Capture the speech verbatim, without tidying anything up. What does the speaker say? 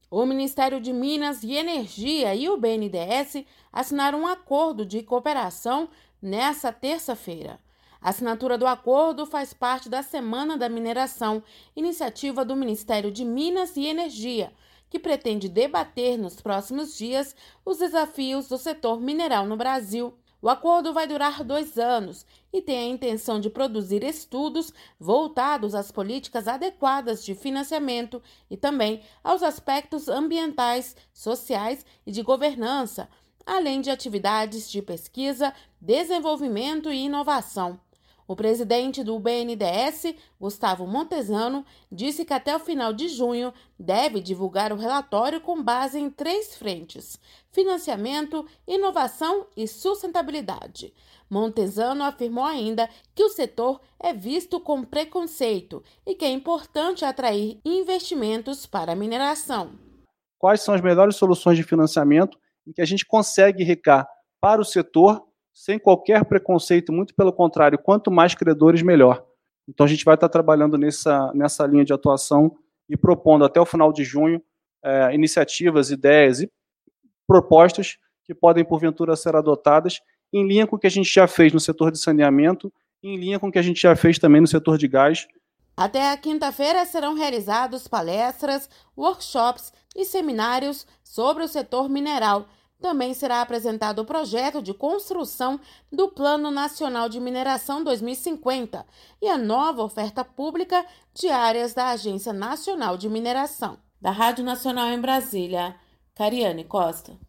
O Ministério de Minas e Energia e o B N D E S assinaram um acordo de cooperação nesta terça-feira. A assinatura do acordo faz parte da Semana da Mineração, iniciativa do Ministério de Minas e Energia, que pretende debater nos próximos dias os desafios do setor mineral no Brasil. O acordo vai durar dois anos e tem a intenção de produzir estudos voltados às políticas adequadas de financiamento e também aos aspectos ambientais, sociais e de governança, além de atividades de pesquisa, desenvolvimento e inovação. O presidente do B N D E S, Gustavo Montezano, disse que até o final de junho deve divulgar o relatório com base em três frentes: financiamento, inovação e sustentabilidade. Montezano afirmou ainda que o setor é visto com preconceito e que é importante atrair investimentos para a mineração. Quais são as melhores soluções de financiamento em que a gente consegue ricar para o setor sem qualquer preconceito, muito pelo contrário, quanto mais credores, melhor. Então a gente vai estar trabalhando nessa, nessa linha de atuação e propondo até o final de junho é, iniciativas, ideias e propostas que podem, porventura, ser adotadas em linha com o que a gente já fez no setor de saneamento, em linha com o que a gente já fez também no setor de gás. Até a quinta-feira serão realizados palestras, workshops e seminários sobre o setor mineral. Também será apresentado o projeto de construção do Plano Nacional de Mineração dois mil e cinquenta e a nova oferta pública de áreas da Agência Nacional de Mineração. Da Rádio Nacional em Brasília, Cariane Costa.